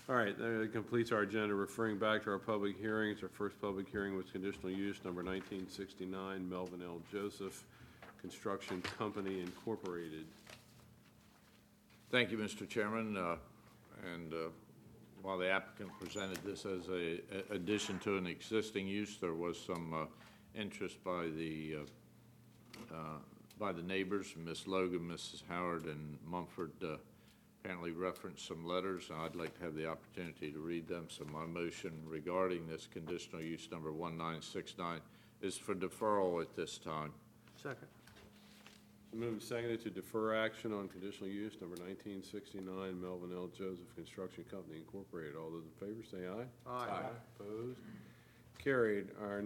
All right, that completes our agenda. Referring back to our public hearings, our first public hearing was conditional use number 1969, Melvin L. Joseph Construction Company Incorporated. Thank you, Mr. Chairman. While the applicant presented this as an addition to an existing use, there was some interest by the neighbors. Ms. Logan, Mrs. Howard, and Mumford apparently referenced some letters. I'd like to have the opportunity to read them. So my motion regarding this conditional use number 1969 is for deferral at this time. Second. Moved and seconded to defer action on conditional use number 1969, Melvin L. Joseph Construction Company Incorporated. All those in favor say aye. Aye. Opposed? Carried. Our